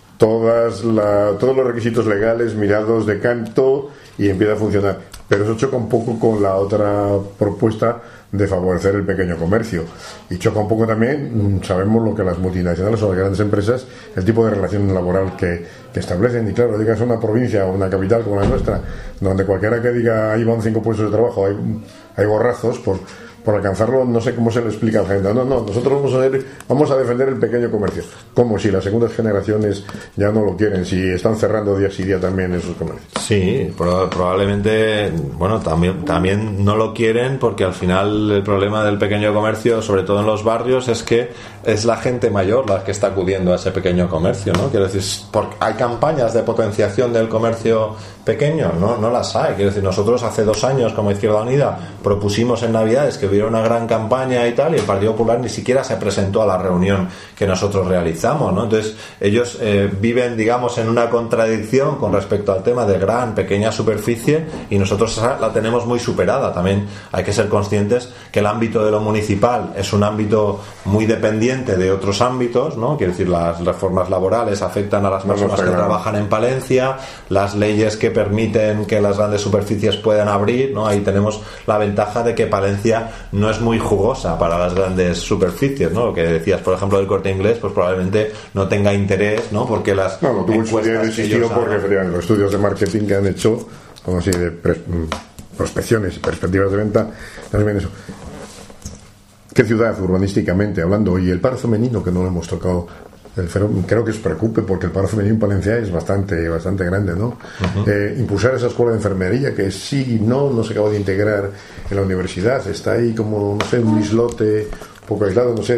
todas la, todos los requisitos legales mirados de canto y empieza a funcionar. Pero eso choca un poco con la otra propuesta de favorecer el pequeño comercio. Y choca un poco también, sabemos lo que las multinacionales o las grandes empresas, el tipo de relación laboral que, que establecen. Y claro, digas una provincia o una capital como la nuestra, donde cualquiera que diga ahí van cinco puestos de trabajo, hay, hay borrazos por... por alcanzarlo, no sé cómo se le explica a la gente. No, no, nosotros vamos a, ver, vamos a defender el pequeño comercio. Como si las segundas generaciones ya no lo quieren, si están cerrando día sí día también esos comercios. Sí, probablemente, bueno, también, también no lo quieren porque al final el problema del pequeño comercio, sobre todo en los barrios, es que es la gente mayor la que está acudiendo a ese pequeño comercio, ¿no? Quiero decir, porque hay campañas de potenciación del comercio pequeño, no, no las hay. Quiero decir, nosotros hace dos años como Izquierda Unida propusimos en Navidades que hubiera una gran campaña y tal, y el Partido Popular ni siquiera se presentó a la reunión que nosotros realizamos, ¿no? Entonces ellos eh, viven, digamos, en una contradicción con respecto al tema de gran, pequeña superficie, y nosotros la tenemos muy superada. También hay que ser conscientes que el ámbito de lo municipal es un ámbito muy dependiente de otros ámbitos, ¿no? Quiero decir, las reformas laborales afectan a las personas que trabajan en Palencia, las leyes que permiten que las grandes superficies puedan abrir, ¿no? Ahí tenemos la ventaja de que Palencia no es muy jugosa para las grandes superficies, ¿no? Lo que decías, por ejemplo, del Corte Inglés, pues probablemente no tenga interés, ¿no? Porque las no, no tuvo encuestas existido porque hagan... los estudios de marketing que han hecho, como así de pre- prospecciones y perspectivas de venta, también eso. ¿Qué ciudad urbanísticamente hablando? Y el paro femenino, que no lo hemos tocado el fenómeno, creo que os preocupe, porque el paro femenino en Palencia es bastante bastante grande, ¿no? Uh-huh. Eh, impulsar esa escuela de enfermería que sí y no, no se acaba de integrar en la universidad, está ahí como, no sé, un islote un poco aislado, no sé,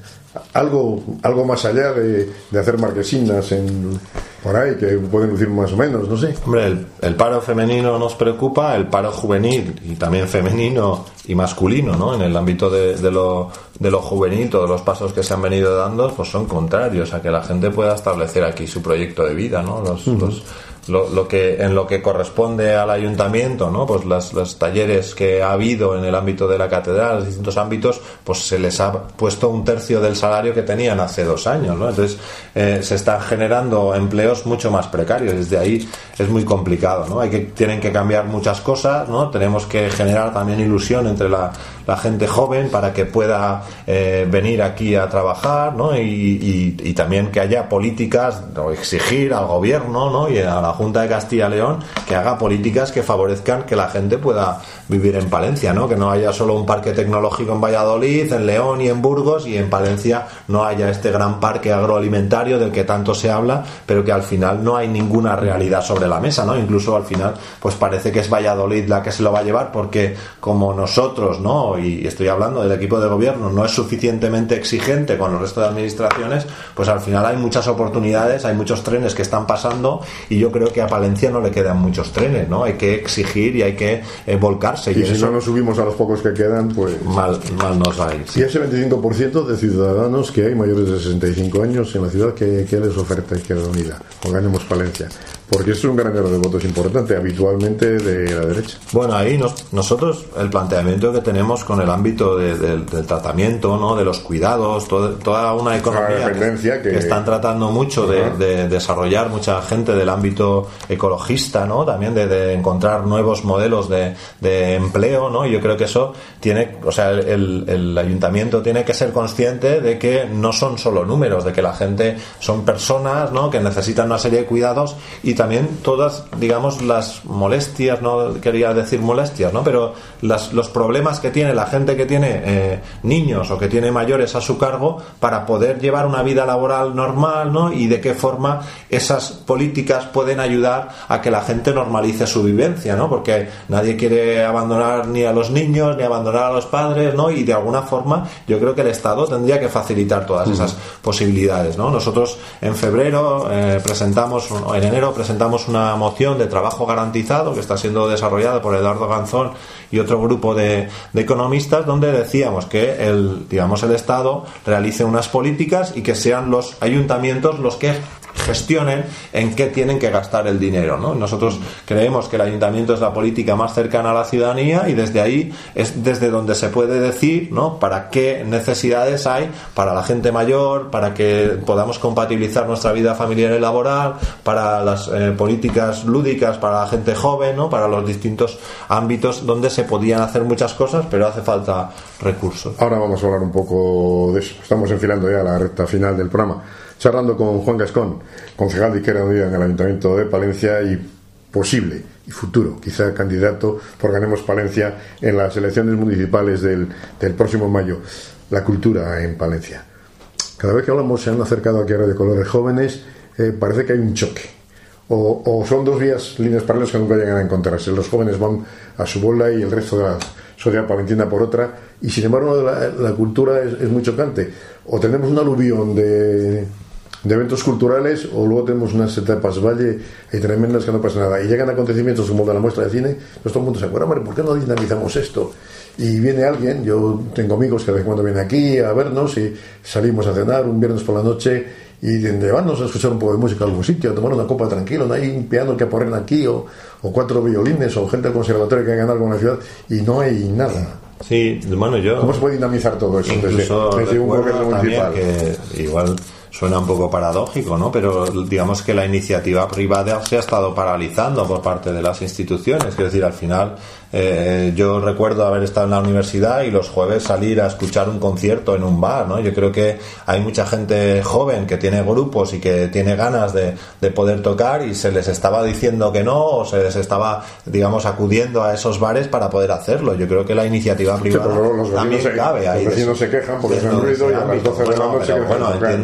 algo algo más allá de, de hacer marquesinas en, por ahí, que pueden lucir más o menos, no sé. Hombre, el, el paro femenino nos preocupa, el paro juvenil y también femenino y masculino, ¿no? En el ámbito de, de lo de lo juvenil, todos los pasos que se han venido dando pues son contrarios a que la gente pueda establecer aquí su proyecto de vida, ¿no? Los, uh-huh. los Lo, lo que en lo que corresponde al ayuntamiento, ¿no? Pues las, los talleres que ha habido en el ámbito de la catedral, los distintos ámbitos, pues se les ha puesto un tercio del salario que tenían hace dos años, ¿no? Entonces eh, se están generando empleos mucho más precarios. Desde ahí es muy complicado, ¿no? Hay que tienen que cambiar muchas cosas, ¿no? Tenemos que generar también ilusión entre la, la gente joven para que pueda eh, venir aquí a trabajar, ¿no? Y, y, y también que haya políticas, o exigir al gobierno, ¿no? Y a la Junta de Castilla y León que haga políticas que favorezcan que la gente pueda vivir en Palencia, ¿no? Que no haya solo un parque tecnológico en Valladolid, en León y en Burgos, y en Palencia no haya este gran parque agroalimentario del que tanto se habla, pero que al final no hay ninguna realidad sobre la mesa, ¿no? Incluso al final pues parece que es Valladolid la que se lo va a llevar, porque como nosotros, ¿no? Y estoy hablando del equipo de gobierno, no es suficientemente exigente con el resto de administraciones, pues al final hay muchas oportunidades, hay muchos trenes que están pasando, y yo creo que a Palencia no le quedan muchos trenes, ¿no? Hay que exigir y hay que eh, volcarse. Y, y si eso, no nos subimos a los pocos que quedan, pues mal, mal nos va a ir. Sí. Y ese veinticinco por ciento de ciudadanos que hay mayores de sesenta y cinco años en la ciudad, que, que les oferta Izquierda Unida o Ganemos Palencia, porque es un granero de votos importante, habitualmente de la derecha. Bueno, ahí nos, nosotros el planteamiento que tenemos con el ámbito de, de, del tratamiento, ¿no? De los cuidados, todo, toda una economía que, que... que están tratando mucho de, de desarrollar mucha gente del ámbito ecologista, ¿no? También de, de encontrar nuevos modelos de, de empleo, ¿no? Y yo creo que eso tiene, o sea, el, el ayuntamiento tiene que ser consciente de que no son solo números, de que la gente son personas, ¿no? Que necesitan una serie de cuidados, y también todas, digamos, las molestias, no quería decir molestias, ¿no? Pero las, los problemas que tiene la gente que tiene eh, niños o que tiene mayores a su cargo para poder llevar una vida laboral normal, ¿no? Y de qué forma esas políticas pueden ayudar a que la gente normalice su vivencia, ¿no? Porque nadie quiere abandonar ni a los niños ni abandonar a los padres, ¿no? Y de alguna forma yo creo que el Estado tendría que facilitar todas esas uh-huh. posibilidades, ¿no? Nosotros en febrero eh, presentamos, en enero presentamos una moción de trabajo garantizado que está siendo desarrollada por Eduardo Ganzón y otro grupo de, de economistas, donde decíamos que el, digamos, el Estado realice unas políticas y que sean los ayuntamientos los que gestionen en qué tienen que gastar el dinero, ¿no? Nosotros creemos que el ayuntamiento es la política más cercana a la ciudadanía, y desde ahí es desde donde se puede decir, ¿no? Para qué necesidades hay para la gente mayor, para que podamos compatibilizar nuestra vida familiar y laboral, para las eh, políticas lúdicas para la gente joven, ¿no? Para los distintos ámbitos donde se podían hacer muchas cosas, pero hace falta recursos. Ahora vamos a hablar un poco de eso. Estamos enfilando ya la recta final del programa, charlando con Juan Gascón, concejal de Izquierda Unida en el Ayuntamiento de Palencia y posible y futuro, quizá candidato por Ganemos Palencia en las elecciones municipales del, del próximo mayo. La cultura en Palencia. Cada vez que hablamos, se han acercado aquí a Radio Colores jóvenes, eh, parece que hay un choque. O, o son dos vías, líneas paralelas que nunca llegan a encontrarse. Los jóvenes van a su bola y el resto de la sociedad palentina por otra, y sin embargo la, la cultura es, es muy chocante. O tenemos un aluvión de... de eventos culturales, o luego tenemos unas etapas valle y tremendas que no pasa nada, y llegan acontecimientos como de la muestra de cine, pues todo el mundo se acuerda, ¿por qué no dinamizamos esto? Y viene alguien, yo tengo amigos que de vez en cuando vienen aquí a vernos y salimos a cenar un viernes por la noche y dicen, llevarnos a escuchar un poco de música a algún sitio, a tomar una copa tranquilo, no hay un piano que poner aquí, o, o cuatro violines, o gente del conservatorio que hagan algo en la ciudad, y no hay nada. Sí, bueno, yo... ¿Cómo se puede dinamizar todo eso? Incluso desde, desde un gobierno municipal que igual suena un poco paradójico, ¿no? Pero digamos que la iniciativa privada se ha estado paralizando por parte de las instituciones. Es decir, al final eh, yo recuerdo haber estado en la universidad y los jueves salir a escuchar un concierto en un bar, ¿no? Yo creo que hay mucha gente joven que tiene grupos y que tiene ganas de, de poder tocar, y se les estaba diciendo que no, o se les estaba, digamos, acudiendo a esos bares para poder hacerlo. Yo creo que la iniciativa privada sí, los también se, cabe ahí. Los vecinos se quejan porque hacen ruido y a las doce de la noche... Bueno, entiendo que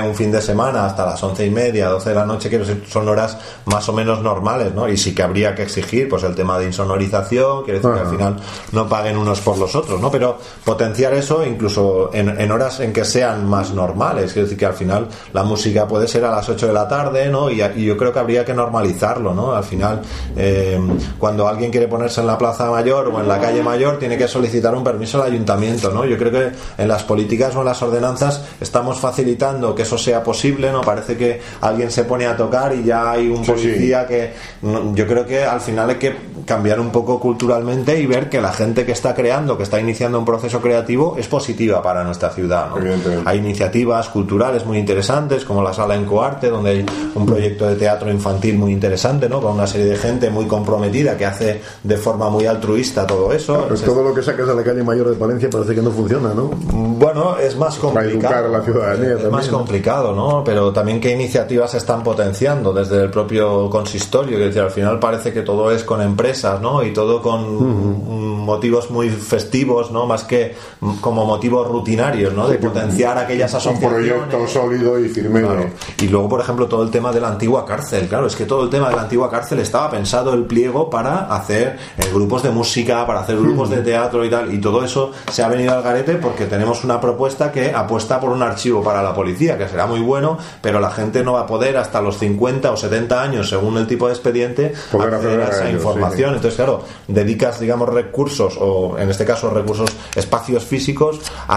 un fin de semana hasta las once y media, doce de la noche, que son horas más o menos normales, ¿no? Y sí que habría que exigir, pues, el tema de insonorización, quiere decir, ajá, que al final no paguen unos por los otros, ¿no? Pero potenciar eso incluso en, en horas en que sean más normales, quiere decir que al final la música puede ser a las ocho de la tarde, ¿no? Y, y yo creo que habría que normalizarlo, ¿no? Al final, eh, cuando alguien quiere ponerse en la Plaza Mayor o en la calle Mayor, tiene que solicitar un permiso al ayuntamiento, ¿no? Yo creo que en las políticas o en las ordenanzas estamos facilitando que eso sea posible, ¿no? Parece que alguien se pone a tocar y ya hay un sí, policía sí. que... No, yo creo que al final hay que cambiar un poco culturalmente y ver que la gente que está creando, que está iniciando un proceso creativo, es positiva para nuestra ciudad, ¿no? Hay iniciativas culturales muy interesantes, como la Sala Encoarte, donde hay un proyecto de teatro infantil muy interesante, ¿no? Con una serie de gente muy comprometida que hace de forma muy altruista todo eso. Claro, pues todo lo que sacas a la calle Mayor de Palencia parece que no funciona, ¿no? Bueno, es más complicado. Para educar a la ciudadanía es también, más complicado, ¿no? Pero también qué iniciativas se están potenciando desde el propio consistorio, que decir, al final parece que todo es con empresas, ¿no? Y todo con uh-huh. motivos muy festivos, ¿no? Más que como motivos rutinarios, ¿no? De potenciar aquellas asociaciones. Un proyecto sólido y firme. Claro. Y luego, por ejemplo, todo el tema de la antigua cárcel. Claro, es que todo el tema de la antigua cárcel estaba pensado el pliego para hacer eh, grupos de música, para hacer grupos uh-huh. de teatro y tal. Y todo eso se ha venido al garete porque tenemos una propuesta que apuesta por un archivo para la policía, que será muy bueno, pero la gente no va a poder hasta los cincuenta o setenta años, según el tipo de expediente, poder acceder a esa ellos, información. Sí. Entonces, claro, dedicas, digamos, recursos, o en este caso recursos, espacios físicos, a,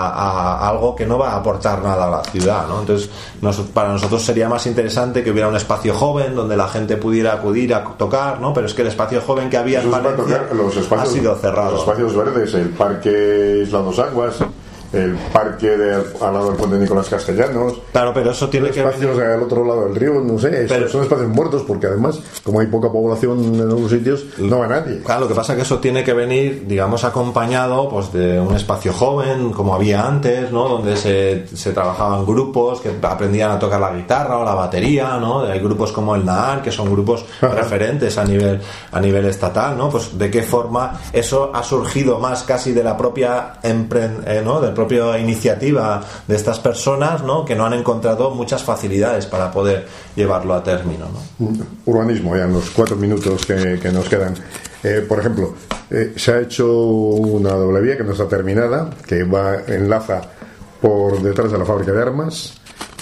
a, a algo que no va a aportar nada a la ciudad, ¿no? Entonces, nos, para nosotros sería más interesante que hubiera un espacio joven donde la gente pudiera acudir a tocar, ¿no? Pero es que el espacio joven que había en Valencia los espacios, ha sido cerrado. Los espacios verdes, el Parque Isla dos Aguas, el parque de, al lado del puente de Nicolás Castellanos, claro, pero eso tiene espacios que al otro lado del río, no sé, pero, son espacios muertos porque además, como hay poca población en algunos sitios, no va nadie. Claro, lo que pasa es que eso tiene que venir, digamos, acompañado pues de un espacio joven, como había antes, ¿no? Donde se, se trabajaban grupos que aprendían a tocar la guitarra o la batería, ¿no? Hay grupos como el NAAR, que son grupos referentes a nivel a nivel estatal, ¿no? Pues de qué forma eso ha surgido más casi de la propia empre- eh, ¿no? Del propia iniciativa de estas personas, ¿no? Que no han encontrado muchas facilidades para poder llevarlo a término, ¿no? Urbanismo, ya en los cuatro minutos que, que nos quedan. Eh, por ejemplo, eh, se ha hecho una doble vía que no está terminada, que va enlaza por detrás de la fábrica de armas,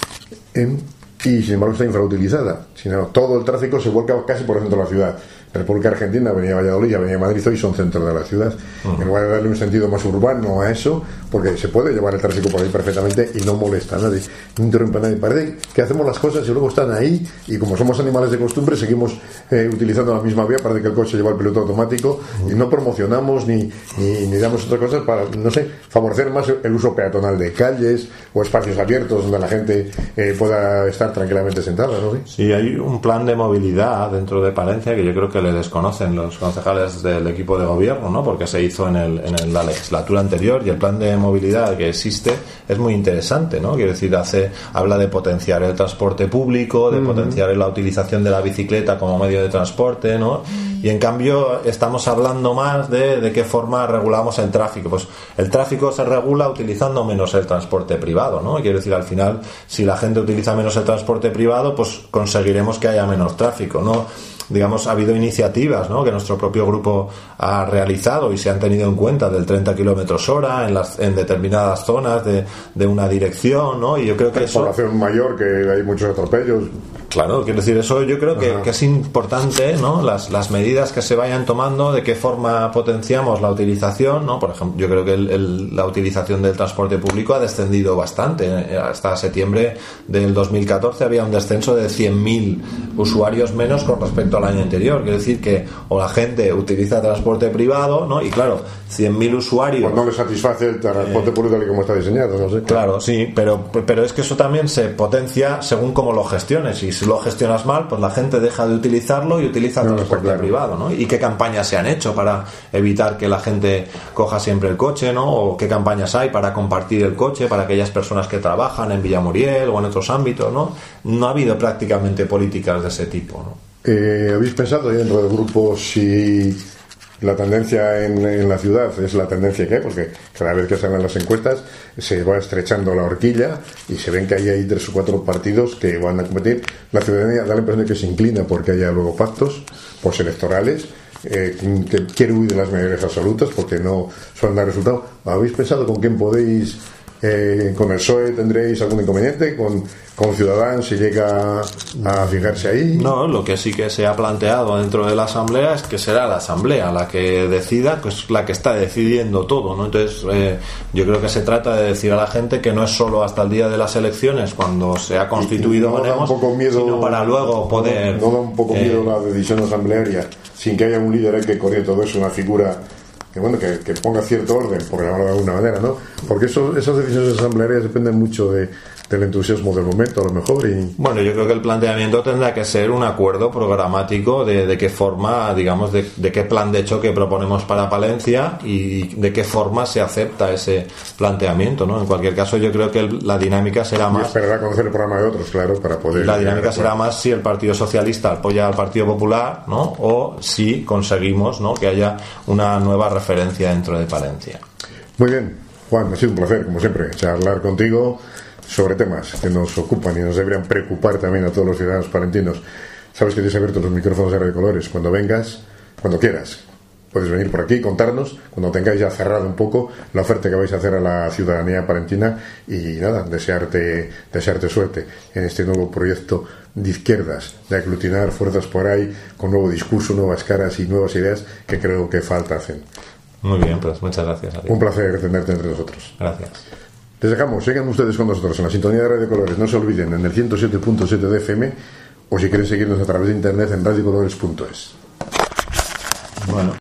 en, y sin embargo está infrautilizada. Sino, todo el tráfico se vuelca casi por el centro de la ciudad. República Argentina, Avenida Valladolid y Avenida Madrid hoy son centros de la ciudad. Uh-huh. En lugar de darle un sentido más urbano a eso, porque se puede llevar el tráfico por ahí perfectamente y no molesta a nadie, no interrumpe a nadie. Parece que hacemos las cosas y luego están ahí, y como somos animales de costumbre, seguimos eh, utilizando la misma vía. Parece que el coche lleva el piloto automático uh-huh. y no promocionamos ni, ni, ni damos otras cosas para, no sé, favorecer más el uso peatonal de calles o espacios abiertos donde la gente eh, pueda estar tranquilamente sentada, ¿no? ¿Sí? Sí, hay un plan de movilidad dentro de Palencia que yo creo que le desconocen los concejales del equipo de gobierno, ¿no? Porque se hizo en, el, en la legislatura anterior, y el plan de movilidad que existe es muy interesante, ¿no? Quiere decir, hace, habla de potenciar el transporte público, de uh-huh. potenciar la utilización de la bicicleta como medio de transporte, ¿no? Y en cambio estamos hablando más de, de qué forma regulamos el tráfico. Pues el tráfico se regula utilizando menos el transporte privado, ¿no? Quiere decir, al final, si la gente utiliza menos el transporte privado, pues conseguiremos que haya menos tráfico, ¿no? Digamos, ha habido iniciativas, ¿no? Que nuestro propio grupo ha realizado y se han tenido en cuenta, del treinta kilómetros hora en las en determinadas zonas de, de una dirección, ¿no? Y yo creo que eso, población mayor, que hay muchos atropellos. Claro, quiero decir, eso yo creo que, que es importante, ¿no? Las, las medidas que se vayan tomando, de qué forma potenciamos la utilización, ¿no? Por ejemplo, yo creo que el, el, la utilización del transporte público ha descendido bastante. Hasta septiembre del dos mil catorce había un descenso de cien mil usuarios menos con respecto al año anterior. Quiere decir que o la gente utiliza transporte privado, ¿no? Y claro, cien mil usuarios... Pues no le satisface el transporte eh, público tal y como está diseñado, no sé. Claro, sí, pero, pero es que eso también se potencia según cómo lo gestiones. Y si lo gestionas mal, pues la gente deja de utilizarlo y utiliza el no, transporte claro. privado, ¿no? Y qué campañas se han hecho para evitar que la gente coja siempre el coche, ¿no? O qué campañas hay para compartir el coche para aquellas personas que trabajan en Villamuriel o en otros ámbitos, ¿no? No ha habido prácticamente políticas de ese tipo, ¿no? Eh, ¿Habéis pensado dentro del grupo si la tendencia en, en la ciudad es la tendencia que hay, porque cada vez que salen las encuestas se va estrechando la horquilla y se ven que ahí hay tres o cuatro partidos que van a competir. La ciudadanía da la impresión de que se inclina porque haya luego pactos postelectorales, eh, que quiere huir de las mayorías absolutas porque no suelen dar resultado. ¿Habéis pensado con quién podéis? Eh, con el P S O E tendréis algún inconveniente, con, con Ciudadanos si llega a fijarse ahí. No, lo que sí que se ha planteado dentro de la asamblea es que será la asamblea la que decida, pues la que está decidiendo todo, ¿no? Entonces eh, yo creo que se trata de decir a la gente que no es solo hasta el día de las elecciones cuando se ha constituido, no veremos, da un poco miedo, sino para luego poder no, no da un poco eh, miedo la decisión asamblearia sin que haya un líder ahí que coordine todo eso, una figura que bueno que, que ponga cierto orden, por llamarlo de alguna manera, ¿no? Porque eso, esas decisiones asamblearias dependen mucho de, del entusiasmo del momento, a lo mejor. Y bueno, yo creo que el planteamiento tendrá que ser un acuerdo programático de, de qué forma, digamos, de, de qué plan de choque proponemos para Palencia y de qué forma se acepta ese planteamiento, ¿no? En cualquier caso, yo creo que el, la dinámica será más. Y esperará conocer el programa de otros, claro, para poder. La dinámica será más si el Partido Socialista apoya al Partido Popular, ¿no? O si conseguimos, ¿no?, que haya una nueva referencia dentro de Palencia. Muy bien, Juan, ha sido un placer, como siempre, charlar contigo sobre temas que nos ocupan y nos deberían preocupar también a todos los ciudadanos palentinos. Sabes que tienes abiertos los micrófonos de Radio Colores. Cuando vengas, cuando quieras, puedes venir por aquí y contarnos, cuando tengáis ya cerrado un poco la oferta que vais a hacer a la ciudadanía palentina. Y nada, desearte, desearte suerte en este nuevo proyecto de izquierdas, de aglutinar fuerzas por ahí con nuevo discurso, nuevas caras y nuevas ideas que creo que falta hacen. Muy bien, pues muchas gracias a ti. Un placer tenerte entre nosotros. Gracias. Les dejamos, sigan ustedes con nosotros en la sintonía de Radio Colores. No se olviden, en el ciento siete punto siete de F M, o si quieren seguirnos a través de internet en radio colores punto es. Bueno.